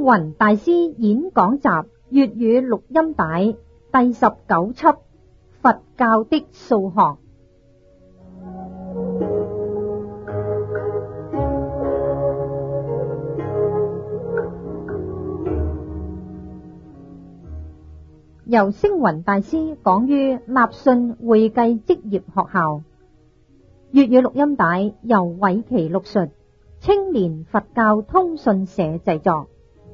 星雲大師演講集粵語錄音帶第19輯佛教的數學。由星雲大師講於立信會計職業學校。粵語錄音帶由偉琪錄述，青年佛教通訊社製作。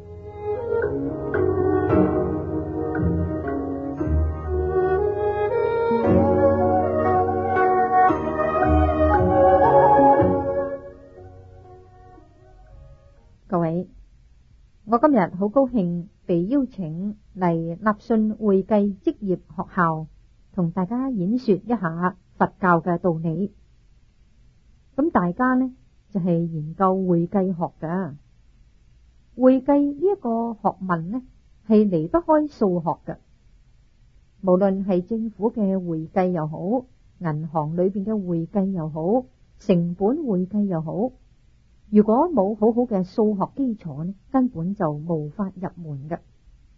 各位，我今日好高興被邀請嚟立信會計職業學校，同大家演說一下佛教嘅道理。咁大家呢就係研究會計學㗎，會計呢一個學問呢係離不開數學㗎。無論係政府嘅會計又好，銀行裏邊嘅會計又好，成本會計又好，如果冇好好嘅數學基礎呢，根本就無法入門㗎。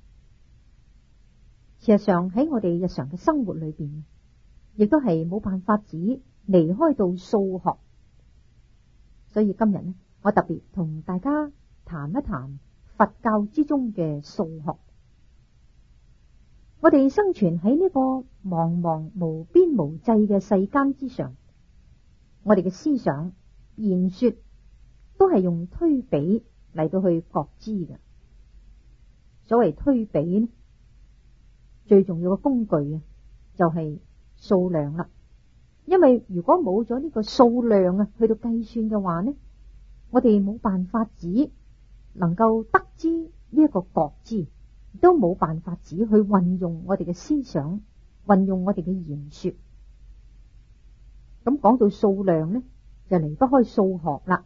事實上喺我哋日常嘅生活裏邊，亦都係冇辦法只離開到數學。所以今日呢，我特別同大家談一談佛教之中嘅數學。我哋生存喺呢個茫茫無邊無際嘅世間之上，我哋嘅思想言說都係用推比嚟到去覺知嘅。所謂推比呢，最重要嘅工具啊，就係數量啦。因為如果冇咗呢個數量啊，去到計算嘅話呢，我哋冇辦法只能夠得知呢一個覺知，都冇辦法只去運用我哋嘅思想，運用我哋嘅言說。咁講到數量呢，就離不開數學啦。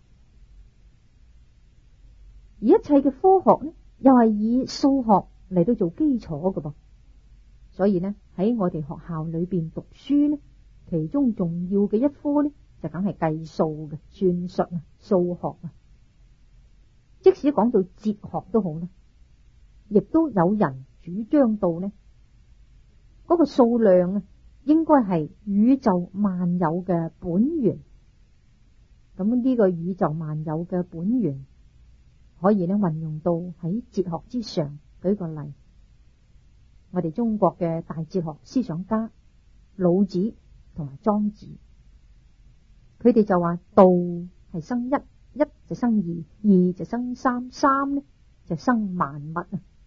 而一切嘅科學呢，又係以數學嚟到做基礎嘅噃。所以呢，喺我哋學校裏邊讀書呢，其中重要嘅一科呢，就梗係計數嘅，算術啊，數學啊。即使講到哲學都好啦，亦都有人主張到呢，嗰個數量啊，應該係宇宙萬有嘅本源。咁呢個宇宙萬有嘅本源，可以呢運用到喺哲學之上。舉個例，我哋中國嘅大哲學思想家老子同埋莊子，佢哋就話道係生一，一就生二，二就生三，三呢就生萬物啊。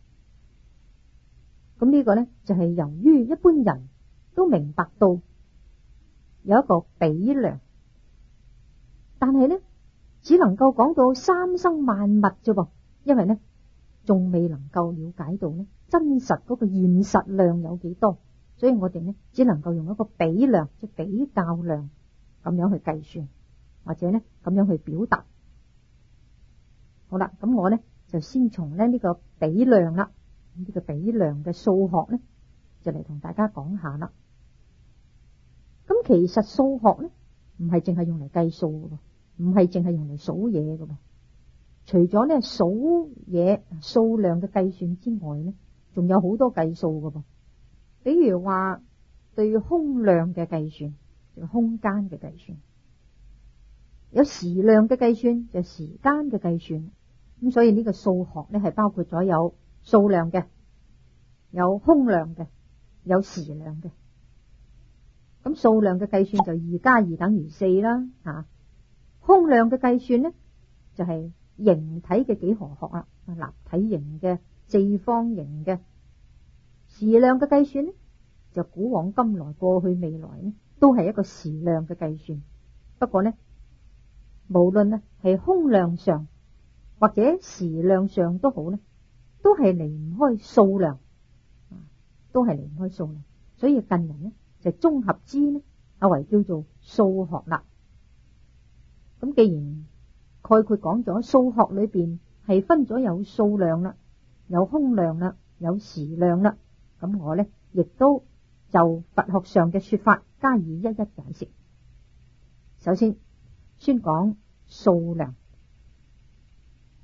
咁呢個呢，就係由於一般人都明白到有一個比量，但係呢只能夠講到三生萬物啫噃，因為呢仲未能夠了解到呢真實嗰個現實量有幾多。所以我哋呢只能夠用一個比量，即係比較量咁樣去計算，或者呢咁樣去表達。好啦，咁我呢就先從呢個比量啦，呢個比量嘅數學呢就嚟同大家講下啦。咁其實數學呢唔係淨係用嚟計數嘅，唔係淨係用嚟數嘢嘅。除咗呢數嘢數量嘅計算之外呢，仲有好多計數嘅噃。比如話對空量嘅計算，就空間嘅計算；有時量嘅計算，就時間嘅計算。咁所以呢個數學呢係包括咗有數量嘅，有空量嘅，有時量嘅。咁數量嘅計算就2加2等於4啦，吓。空量嘅計算呢就係形體嘅幾何學啊，立體形嘅、四方形嘅。時量嘅計算呢，就古往今來過去未來呢，都係一個時量嘅計算。不過呢，無論呢係空量上或者時量上都好呢，都係離唔開數量，都係離唔開數量。所以近人呢就綜合之呢，為叫做數學啦。咁既然概括講咗數學裏邊係分咗有數量啦，有空量啦，有時量啦。咁我呢亦都就佛學上嘅說法加以一一解釋。首先宣講數量。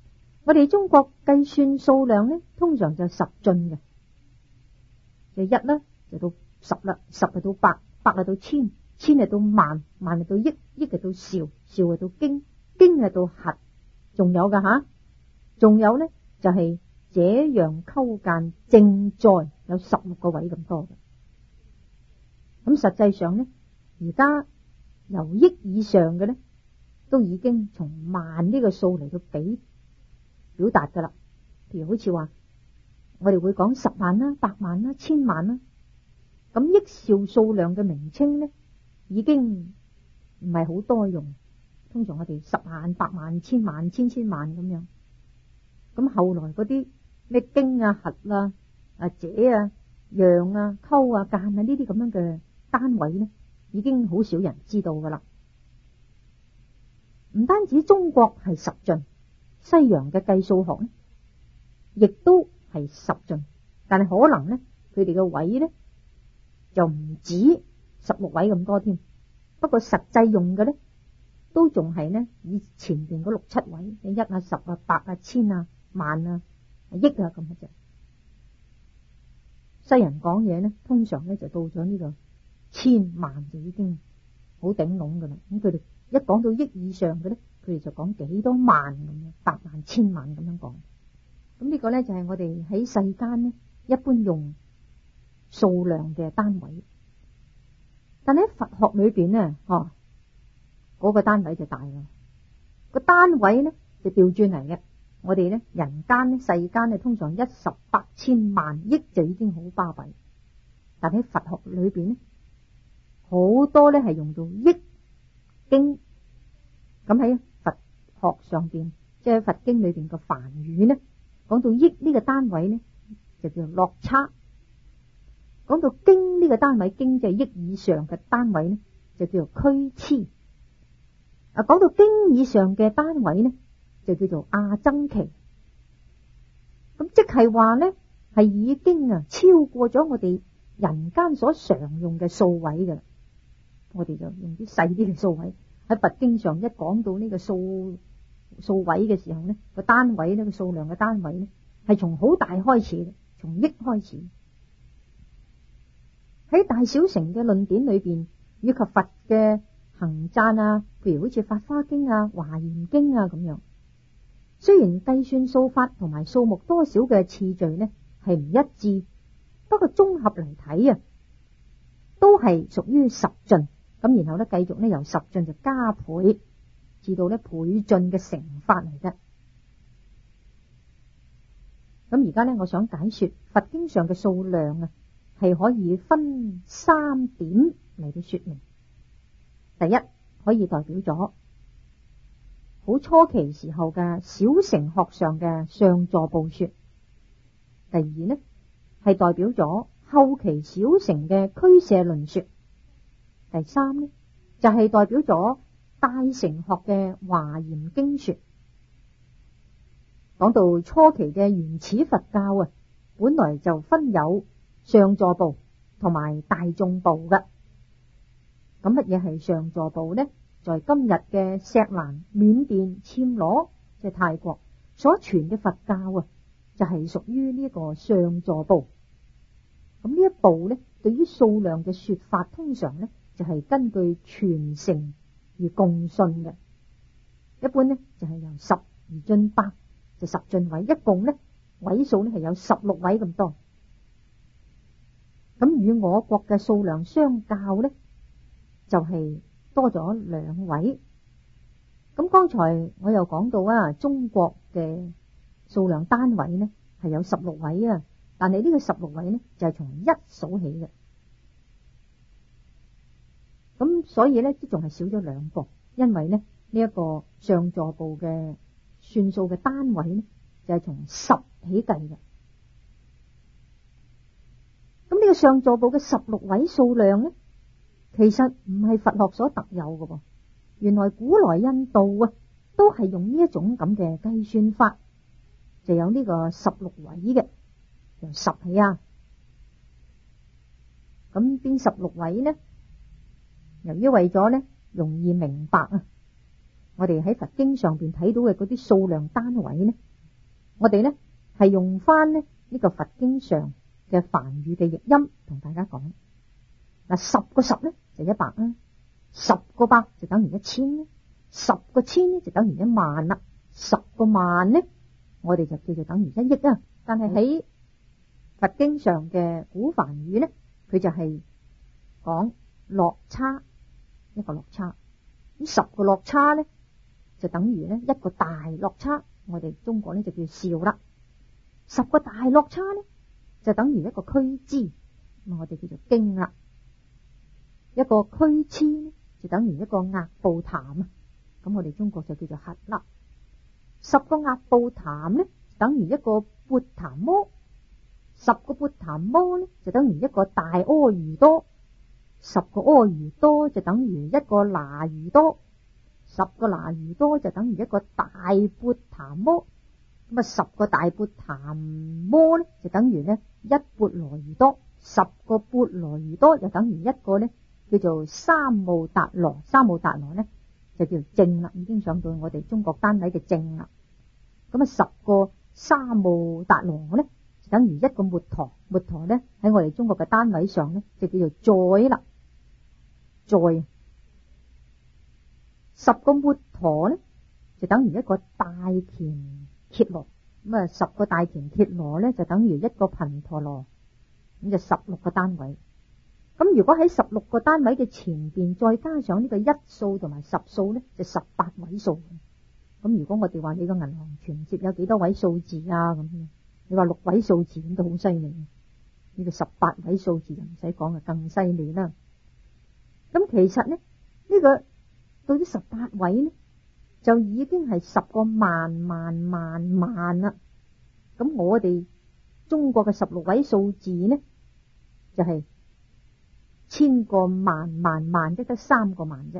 我哋中國計算數量呢，通常就十進嘅，就一啦，就到十啦，十係到百，百係到千，千係到萬，萬係到億，億係到兆，兆係到經，經係到核，仲有噶吓，仲有呢就係這樣溝間正在有16個位咁多嘅。咁實際上呢，而家由億以上嘅呢，都已經從萬呢個數嚟到表達噶啦。譬如好似話我哋會講10萬啦、100萬啦、1000萬啦，咁億兆數量嘅名稱呢，已經唔係好多用。通常我哋10萬、100萬、1000萬、千萬咁樣。咁後來嗰啲咩經啊、核啊、者啊、樣啊、溝啊、間啊呢啲咁樣嘅單位呢，已經好少人知道噶啦。唔單止中國係十進，西洋嘅計數學呢，亦都係十進，但係可能呢，佢哋嘅位呢，就唔止16位咁多添。不過實際用嘅呢，都仲係呢以前邊嗰6、7位，你1啊、10啊、100啊、1000啊、萬啊、億啊咁嘅啫。西人講嘢呢，通常呢就到咗呢個1000萬就已經好頂籠噶啦。咁佢哋一講到億以上嘅呢，佢哋就講幾多萬咁樣，100萬、1000萬咁樣講。咁呢個呢，就係我哋喺世間呢一般用數量嘅單位。但喺佛學裏邊呢，嗰個單位就大啦。個單位呢就調轉嚟嘅。我哋呢人間呢世間呢通常1、10、100、1000萬億就已經好巴閉，但喺佛學裏邊呢，好多呢係用到億經。咁喺佛學上邊，即係佛經裏邊個梵語呢，講到億呢個單位呢就叫洛叉，講到經呢個單位，經就係億以上嘅單位呢就叫做俱胝。講到經以上嘅單位呢，就叫做阿僧祇。咁即係話呢，係已經超過咗我哋人間所常用嘅數位噶啦。我哋就用啲細啲嘅數位。喺佛經上一講到呢個數位嘅時候呢，個單位呢個數量嘅單位呢，係從好大開始嘅，從億開始。喺大小乘嘅論典裏邊，以及佛嘅行讚啊，譬如好似《法華經》啊、《華嚴經》啊咁樣，雖然計算數法同埋數目多少嘅次序呢係唔一致，不過綜合嚟睇都係屬於十進。咁然後呢，繼續呢由十進就加倍至到呢倍進嘅乘法嚟嘅。咁而家呢，我想解說佛經上嘅數量係可以分3點嚟到說明。第一，可以代表咗好初期時候嘅小乘學上嘅上座部說。第二呢，係代表咗後期小乘嘅俱舍論說。第三呢，就係代表咗大乘學嘅華嚴經說。講到初期嘅原始佛教本來就分有上座部同埋大眾部嘅。咁乜嘢係上座部呢？在今日嘅錫蘭、緬甸、暹羅，即係泰國所傳嘅佛教就係屬於呢個上座部。咁呢一部呢，對於數量嘅說法，通常呢就係根據傳承而共信嘅。一般呢就係由10而進百，就10進位，一共呢位數呢係有16位咁多。咁與我國嘅數量相較呢，就係多咗2位。咁剛才我又講到中國嘅數量單位呢係有16位但係呢個16位呢就係從1數起嘅。咁所以呢，都仲係少咗2個，因為呢一個上座部嘅算數嘅單位呢就係從10起計嘅。咁呢個上座部嘅16位數量呢，其實唔係佛學所特有嘅。原來古來印度都係用呢一種咁嘅計算法，就有呢個16位嘅，由10起咁邊16位呢？由於為咗呢容易明白我哋喺佛經上邊睇到嘅嗰啲數量單位呢， 我哋呢係用翻呢個佛經上嘅梵語嘅譯音同大家講。嗱，10個10呢就100啦，10個百就等於1000啦，10個千呢就等於10000啦，10個萬呢我哋就叫做等於1億啦。但係喺佛經上嘅古梵語呢，佢就係講落差，一個落差。咁10個落差呢就等於一個大落差，我哋中國呢就叫兆啦。10個大落差呢就等於一個區支，咁我哋叫做經啦。一個區次呢就等於一個額布壇啊，咁我哋中國就叫做核啦。10個額布壇呢等於一個鉢檀摩，10個鉢檀摩呢就等於一個大阿踰多，10個阿踰多就等於一個那瑜多，10個那瑜多就等於一個大鉢檀摩。咁啊，10個大鉢檀摩呢就等於一鉢羅踰多，10個鉢羅踰多就等於一個呢叫做三姆達羅，三姆達羅呢就叫正啦，已經上到我哋中國單位嘅正啦。咁啊，10個三姆達羅呢就等於一個末陀，末陀呢喺我哋中國嘅單位上呢就叫做載啦，載。10個末陀呢就等於一個大田羯羅，咁啊10個大田羯羅呢就等於一個頻陀羅，咁就16個單位。咁如果喺16個單位嘅前邊再加上呢個1數同埋10數呢，就18位數。咁如果我哋話你個銀行存摺有幾多位數字啊，咁你話6位數字咁都好犀利，呢個18位數字就唔使講啊，更犀利啦。咁其實呢，呢個到啲18位呢就已經係10個萬萬萬萬啦。咁我哋中國嘅16位數字呢就係1000個萬萬萬，即得3個萬啫。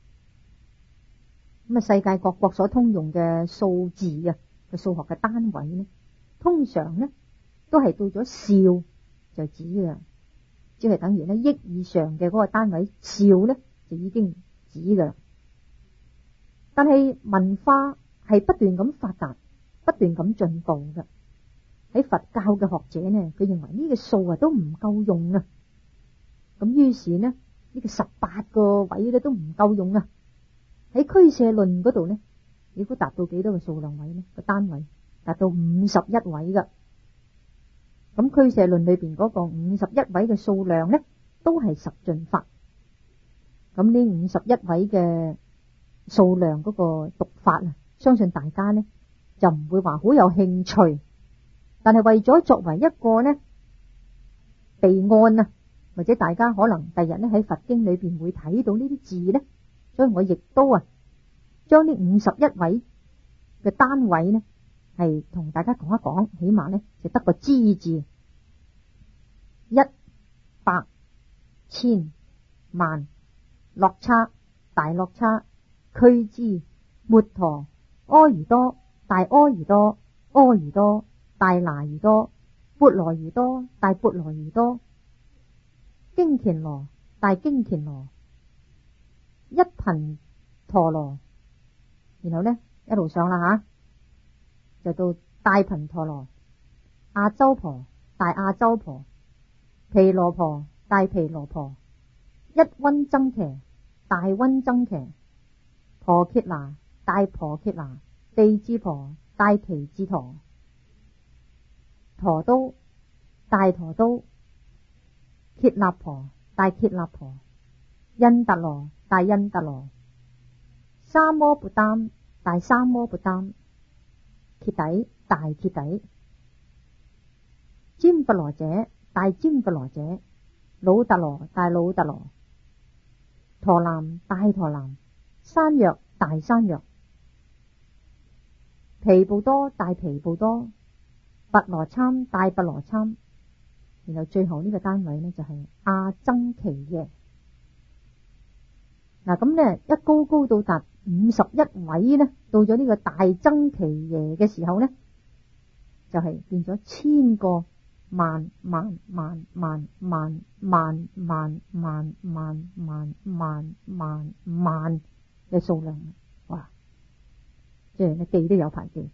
咁啊，世界各國所通用嘅數字啊嘅數學嘅單位呢，通常呢都係到咗兆就止㗎，即係等於億以上嘅嗰個單位兆呢就已經止㗎。但係文化係不斷咁發達，不斷咁進步嘅。喺佛教嘅學者呢，佢認為呢個數啊都唔夠用啊。咁於是呢，呢個18個位咧都唔夠用啊。喺俱舍論嗰度呢，你估達到幾多個數量位呢？個單位達到51位噶。咁俱舍論裏邊嗰個51位嘅數量呢，都係十進法。咁呢51位嘅數量嗰個讀法啊，相信大家呢就唔會話好有興趣。但係為咗作為一個呢備案啊，或者大家可能第日呢喺佛經裏邊會睇到呢啲字呢，所以我亦都將呢51位嘅單位呢係同大家講一講，起碼呢就得個知字，1、百、千、萬、落差、大落差、區支、末陀、阿踰多、大阿踰多、阿踰多、大那踰多、鉢羅踰多、大鉢羅踰多、經憍羅、大經憍羅、一頻陀羅，然後呢一路上啦就到大頻陀羅、亞洲婆、大亞洲婆、毗羅婆、大毗羅婆、一溫僧伽、大溫僧伽、婆羯那、大婆羯那、地支婆、大地支陀、陀都、大陀都、羯納婆、大羯納婆、因特羅、大因特羅、三摩缽耽、大三摩缽耽、揭底、大揭底、瞻佛羅者、大瞻佛羅者、魯特羅、大魯特羅、陀南、大陀南、山藥、大山藥、毗布多、大毗布多、跋羅參、大跋羅參，然後最後呢個單位呢就係阿僧祇耶。嗱咁呢一高高到達51位呢，到咗呢個大僧祇耶嘅時候呢，就係變咗1000個萬萬萬萬萬萬萬萬萬萬萬萬萬嘅數量。哇！即係你記都有排記，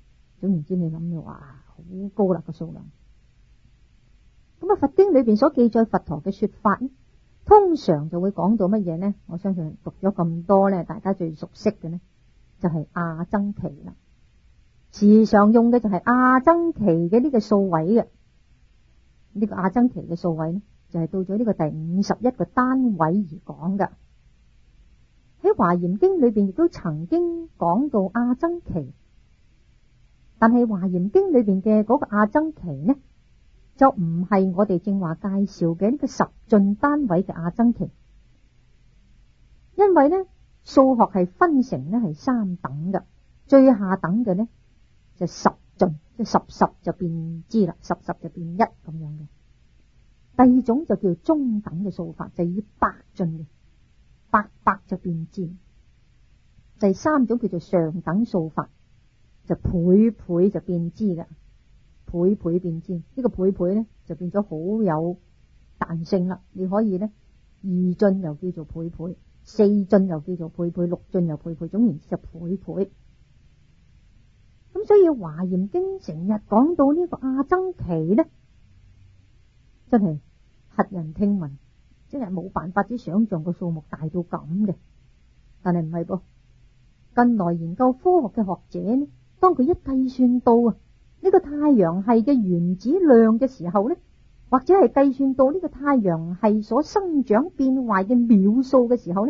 總言之，你諗你哇，好高啦個數量。咁啊，佛經裏邊所記載佛陀嘅說法呢，通常就會講到乜嘢呢？我相信讀咗咁多呢，大家最熟悉嘅呢，就係阿僧祇啦。時常用嘅就係阿僧祇嘅呢個數位嘅，呢個阿僧祇嘅數位呢，就係到咗呢個第51個單位而講噶。喺華嚴經裏邊亦都曾經講到阿僧祇，但係華嚴經裏邊嘅嗰個阿僧祇呢，就唔係我哋正話介紹嘅呢個十進單位嘅阿僧祇，因為呢數學係分成呢係3等嘅，最下等嘅呢就十進，即係十就變支啦，十就變1咁樣嘅。第二種就叫中等嘅數法，就以百進嘅，百就變支。第三種叫做上等數法，就倍就變支嘅，倍變支。呢個倍呢就變咗好有彈性啦，你可以呢2進又叫做倍，4進又叫做倍，6進又倍，總言之就倍。咁所以華嚴經成日講到呢個阿僧祇呢，真係駭人聽聞，真係冇辦法之想象個數目大到咁嘅。但係唔係噃，近來研究科學嘅學者呢，當佢一計算到呢個太陽系嘅原子量嘅時候呢，或者係計算到呢個太陽系所生長變壞嘅秒數嘅時候呢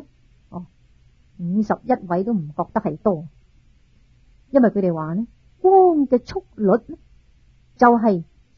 ，51位都唔覺得係多，因為佢哋話呢，光嘅速率呢就係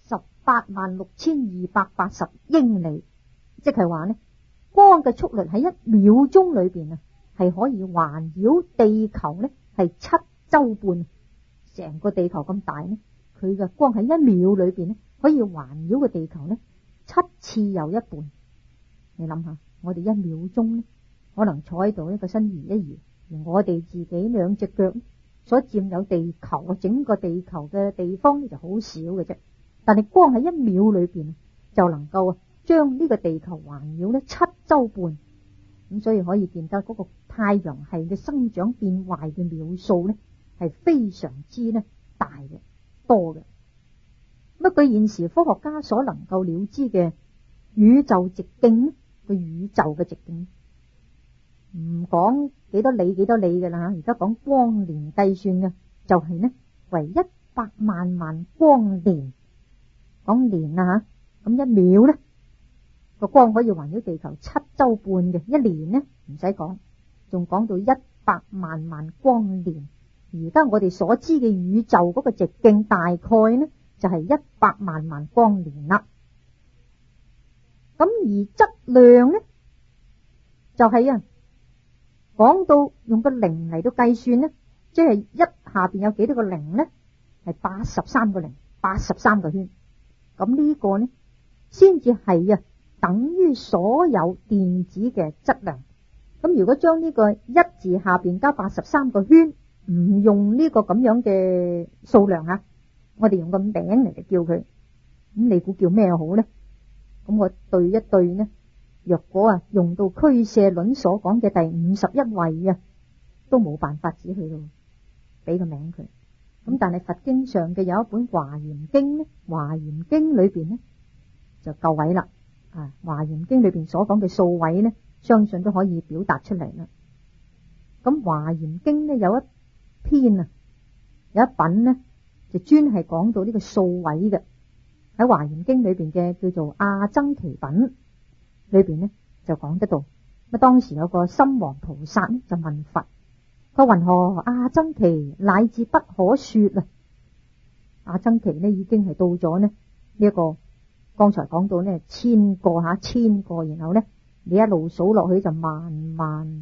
186280英里，即係話呢，光嘅速率喺1秒鐘裏邊係可以環繞地球呢係7周半，成個地球咁大呢，佢嘅光喺1秒裏邊呢可以環繞個地球呢7次又1半。你諗下，我哋1秒鐘呢可能坐喺度一個身移一移，而我哋自己2隻腳所佔有地球整個地球嘅地方呢就好少嘅啫，但係光喺1秒裏邊就能夠將呢個地球環繞呢7周半，咁所以可以見得嗰個太陽系嘅生長變壞嘅秒數呢係非常之呢大嘅，多嘅。咁據現時科學家所能夠了知嘅宇宙直徑呢，個宇宙嘅直徑唔講幾多里嘅啦，而家講光年計算嘅就係呢為100萬萬光年，講年啊吓，咁1秒呢個光可以環繞地球7周半嘅，1年呢唔使講，仲講到100萬萬光年。而家我哋所知嘅宇宙嗰個直徑大概呢就係100萬萬光年啦。咁而質量呢就係講到用個零嚟到計算呢，即係1下邊有幾多個零呢？係83個零，83個圈。咁呢個呢先至係等於所有電子嘅質量。咁如果將呢個1字下邊加83個圈，唔用呢個咁樣嘅數量我哋用個名嚟叫佢，咁你估叫咩好呢？咁我對一對呢，若果用到俱舍論所講嘅第51位都冇辦法指去到俾個名佢。咁但係佛經上嘅有一本華嚴經呢，華嚴經裏邊呢就夠位啦。華嚴經裏邊所講嘅數位呢，相信都可以表達出嚟啦。咁華嚴經呢有一篇有一品呢就專係講到呢個數位嘅，喺華嚴經裏邊嘅叫做阿僧祇品裏邊呢就講得到。咁當時有個心王菩薩呢就問佛，佢云何阿僧祇乃至不可說阿僧祇呢已經係到咗呢一個剛才講到呢千個，然後呢你一路數落去就萬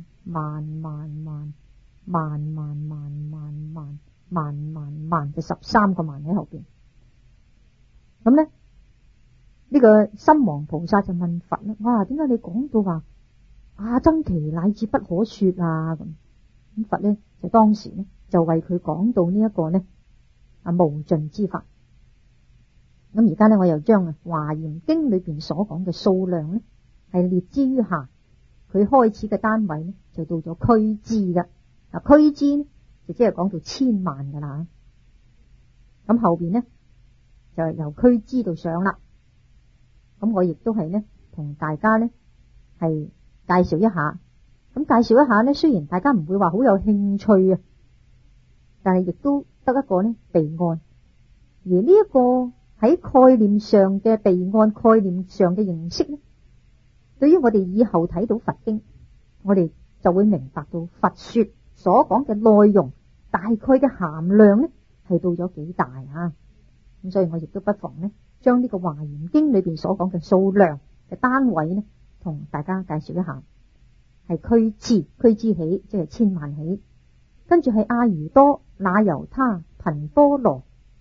就13個萬喺後邊。咁呢呢個心王菩薩就問佛啦，哇，點解你講到話阿僧祇乃至不可說咁佛呢就當時呢就為佢講到呢一個呢無盡之法。咁而家呢我又將華嚴經裏邊所講嘅數量呢係列之於下，佢開始嘅單位呢就到咗俱胝嘅。俱胝呢就即係講到1000萬噶啦。 咁後邊呢就由俱胝度上啦。咁我亦都係呢同大家呢係介紹一下。咁介紹一下呢，雖然大家唔會話好有興趣啊，但係亦都得一個呢備案。而呢一個喺概念上嘅備案，概念上嘅認識呢，對於我哋以後睇到佛經，我哋就會明白到佛說所講嘅內容大概嘅含量呢係到咗幾大啊。咁所以我亦都不妨呢將呢個華嚴經裏邊所講嘅數量嘅單位呢同大家介紹一下。係俱胝，俱胝起即係千萬起，跟住係阿瑜多、那由他、頻波羅，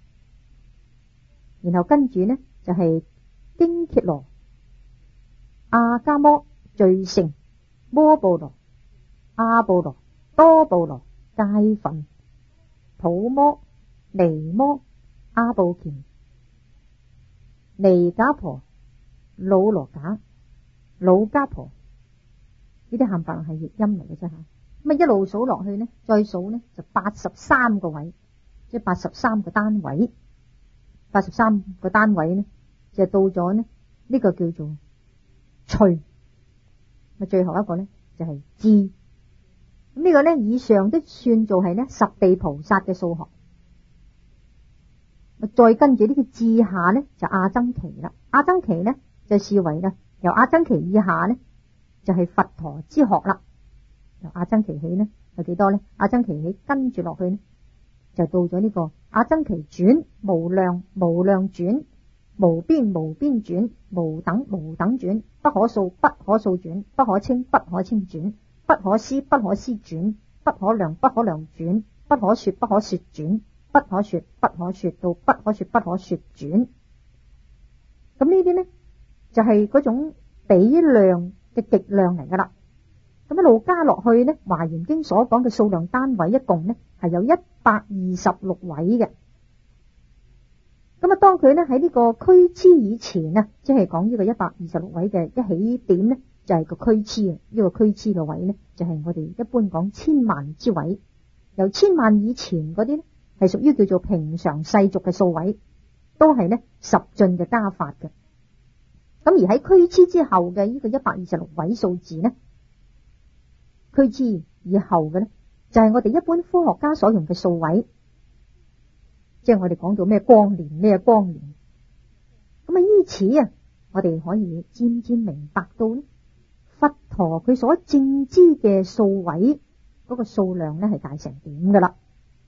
然後跟住呢就係經羯羅、阿伽摩、最勝、摩布羅、阿布羅、多布羅、戒分、普摩、尼摩、阿布乾、尼迦婆、魯羅賈、魯迦婆。呢啲冚唪唥係譯音嚟嘅啫吓，咁一路數落去呢，再數呢就83個位，即係83個單位，83個單位呢就到咗呢呢個叫做趣，咁最後一個呢就係智。咁呢個呢以上都算做係呢十地菩薩嘅數學，再跟住呢個智下呢就阿僧祇啦，阿僧祇呢就視為呢由阿僧祇以下呢就係佛陀之學啦。由阿僧祇起呢有幾多呢？阿僧祇起跟住落去呢就到咗呢個阿僧祇轉、無量無量轉、無邊無邊轉、無等無等轉、不可數不可數轉、不可稱不可稱轉、不可思不可思轉、不可量不可量轉、不可說不可說轉、不可說不可說到不可說不可說轉。咁呢啲呢就係嗰種比量嘅極量嚟噶啦。咁一路加落去呢，華嚴經所講嘅數量單位一共呢係有126位嘅。咁啊，當佢呢喺呢個俱胝以前呢，即係講呢個126位嘅一起點呢，就係個俱胝啊。呢個俱胝嘅位呢，就係我哋一般講千萬之位。由千萬以前嗰啲呢，係屬於叫做平常世俗嘅數位，都係呢十進嘅加法嘅。咁而喺俱胝之後嘅呢個126位數字呢，俱胝以後嘅呢，就係我哋一般科學家所用嘅數位，即係我哋講到咩光年咩光年。咁啊，依此啊，我哋可以漸漸明白到呢，佛陀佢所證知嘅數位嗰個數量呢係大成點噶啦。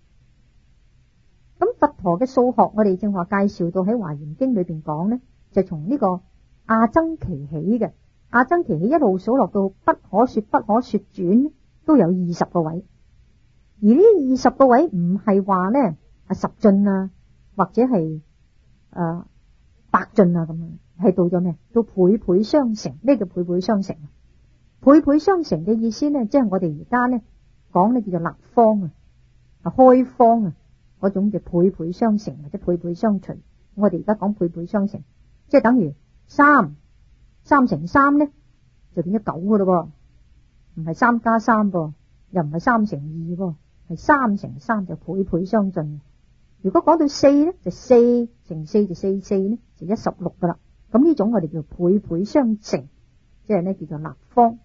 咁佛陀嘅數學，我哋正話介紹到喺華嚴經裏邊講呢，就從呢個阿僧祇起嘅，阿僧祇起一路數落到不可說不可說轉，都有20個位。而呢20個位唔係話呢十進啊，或者係百進啊咁樣，係到咗咩？到倍倍相乘。咩叫倍倍相乘啊？倍倍相乘嘅意思呢，即係我哋而家呢講呢叫做立方啊，開方啊，嗰種叫倍倍相乘或者倍倍相除。我哋而家講倍倍相乘，即係等於3乘3呢就變咗9噶咯，唔係3加3噃，又唔係3乘2噃，係3乘3就倍倍相進。如果講到4呢，就4乘4就44呢，就16噶啦。咁呢種我哋叫倍倍相乘，即係呢叫做立方。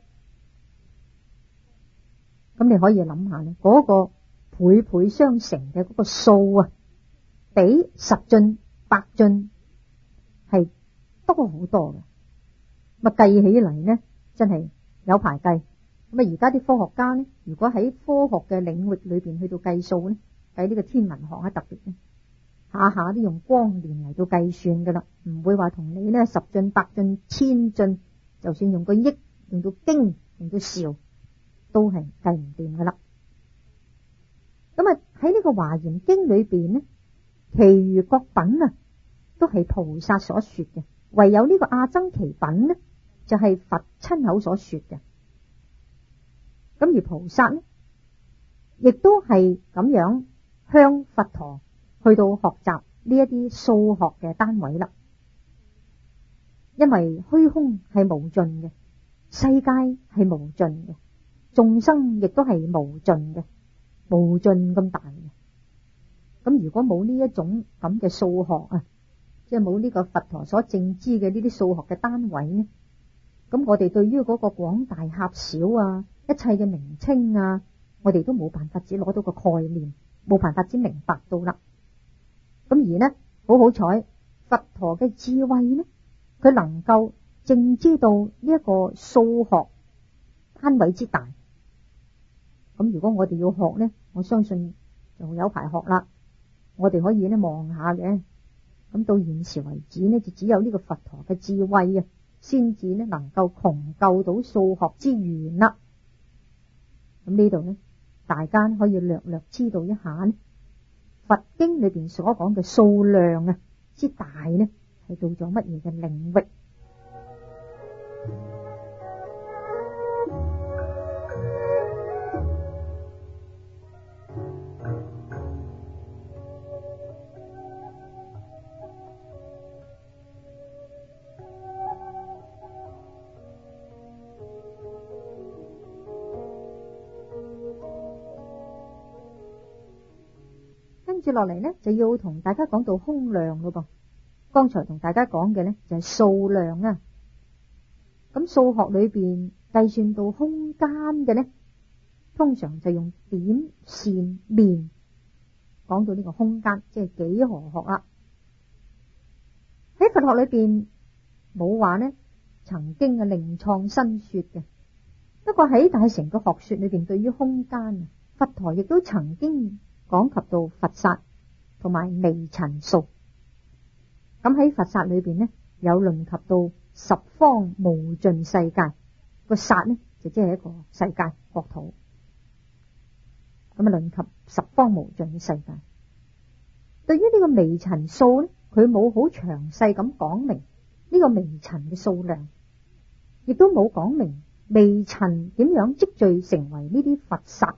咁你可以諗下呢，嗰個倍倍相乘嘅嗰個數啊，比10進百進係多好多嘅。咁計起嚟呢，真係有排計。咁而家啲科學家呢，如果喺科學嘅領域裏邊去到計數呢，喺呢個天文學啊特別呢，下下都用光年嚟到計算噶啦，唔會話同你呢10進百進千進，就算用個億用到經用到兆都係計唔掂噶啦。咁啊喺呢個華嚴經裏邊呢，其餘各品啊都係菩薩所說嘅，唯有呢個阿僧祇品呢就係佛親口所說嘅。咁而菩薩呢亦都係咁樣向佛陀去到學習呢一啲數學嘅單位啦。因為虛空係無盡嘅，世界係無盡嘅，眾生亦都係無盡嘅，無盡咁大嘅。 咁如果冇呢一種咁嘅數學啊，即係冇呢個佛陀所證知嘅呢啲數學嘅單位呢，咁我哋對於嗰個廣大狹小啊，一切嘅名稱啊，我哋都冇辦法只攞到個概念，冇辦法只明白到啦。咁而呢，好彩佛陀嘅智慧呢，佢能夠正知道呢一個數學單位之大。咁如果我哋要學呢，我相信就有排學啦。我哋可以呢望下嘅。咁到現時為止呢，就只有呢個佛陀嘅智慧啊，先至呢能夠窮究到數學之源啦。咁呢度呢，大家可以略略知道一下呢，佛經裏邊所講嘅數量啊之大呢，係到咗乜嘢嘅領域？跟住落嚟呢，就要同大家講到空量咯噃。剛才同大家講嘅呢，就係數量啊。咁數學裏邊計算到空間嘅呢，通常就用點線面講到呢個空間，即係幾何學啦。喺佛學裏邊冇話呢曾經嘅另創新說嘅，不過喺大乘嘅學說裏邊，對於空間啊，佛陀亦都曾經講及到佛剎同埋微塵數。咁喺佛剎裏邊呢，有論及到十方無盡世界，個剎呢就即係一個世界國土。咁啊論及十方無盡世界。對於呢個微塵數呢，佢冇好詳細咁講明呢個微塵嘅數量，亦都冇講明微塵點樣積聚成為呢啲佛剎。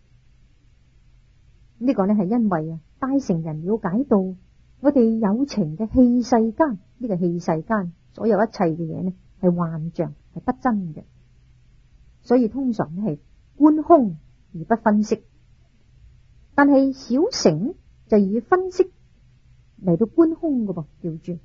呢個呢係因為啊，大乘人了解到我哋有情嘅器世間，呢個器世間所有一切嘅嘢呢係幻象，係不真嘅，所以通常呢係觀空而不分析。但係小乘就以分析嚟到觀空嘅噃，調轉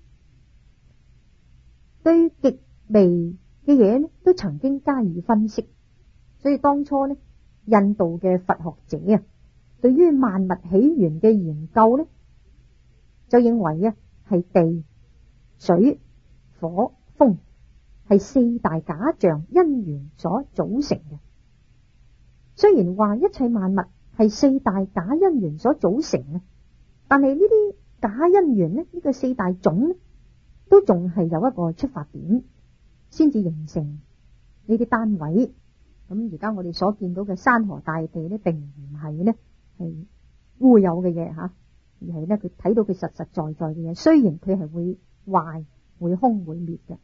對極微嘅嘢呢都曾經加以分析。所以當初呢，印度嘅佛學者啊，對於萬物起源嘅研究呢，就認為啊係地、水、火、風係四大假象因緣所組成嘅。雖然話一切萬物係四大假因緣所組成啊，但係呢啲假因緣呢，呢個四大種呢，都仲係有一個出發點，先至形成呢啲單位。咁而家我哋所見到嘅山河大地呢，並唔係呢係固有嘅嘢吓，而係呢佢睇到佢實實在在嘅嘢。雖然佢係會壞、會空、會滅嘅。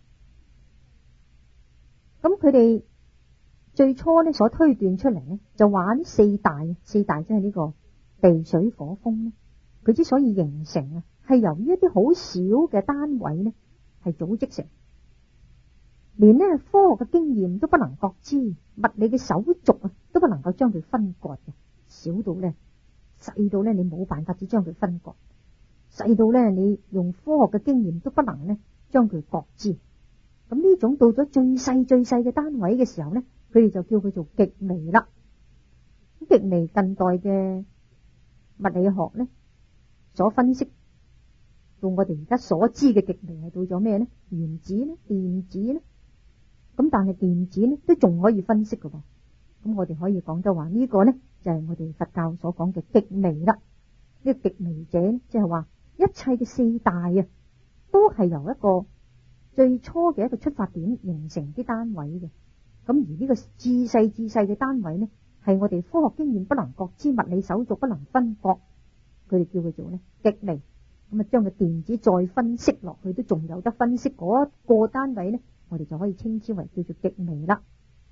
咁佢哋最初呢所推斷出嚟呢，就話呢四大即係呢個地水火風呢，佢之所以形成啊，係由於一啲好小嘅單位呢係組織成，連呢科學嘅經驗都不能覺知，物理嘅手續啊都不能夠將佢分割嘅，小到呢細到呢你冇辦法只將佢分割，細到呢你用科學嘅經驗都不能呢將佢覺知。咁呢種到咗最細嘅單位嘅時候呢，佢哋就叫佢做極微啦。極微近代嘅物理學呢所分析到我哋而家所知嘅極微係到咗咩呢？原子呢？電子呢？咁但係電子呢都仲可以分析㗎噃。咁我哋可以講得話呢個呢就係我哋佛教所講嘅極微啦。呢個極微者即係話一切嘅四大啊，都係由一個最初嘅一個出發點形成啲單位嘅。咁而呢個至細嘅單位呢，係我哋科學經驗不能覺知，物理手續不能分割，佢哋叫佢做呢極微。咁啊，將個電子再分析落去，都仲有得分析嗰個單位呢，我哋就可以稱之為叫做極微啦。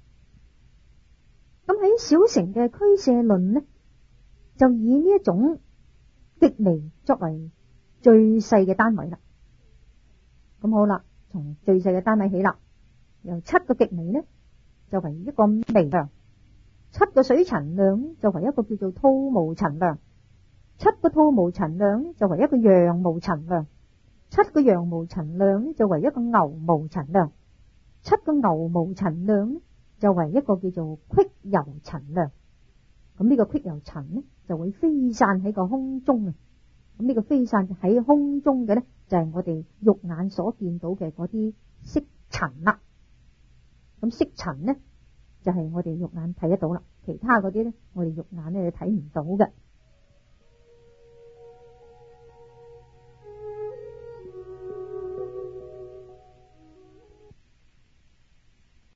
咁喺小乘嘅俱舍論呢，就以呢一種極微作為最細嘅單位啦。咁好啦，從最細嘅單位起啦，由7個極微呢就為一個微量，7個水塵量就為一個叫做兔毛塵量， 七個兔毛陳量呢就為一個羊毛陳量，七個羊毛陳量呢就為一個牛毛陳量，七個牛毛陳量呢就為一個叫做隙由陳量。咁呢個隙由陳呢就會飛散喺個空中啊。咁呢個飛散喺空中嘅呢就係我哋肉眼所見到嘅嗰啲色塵啦。咁色塵呢就係我哋肉眼睇得到啦，其他嗰啲呢我哋肉眼呢睇唔到嘅。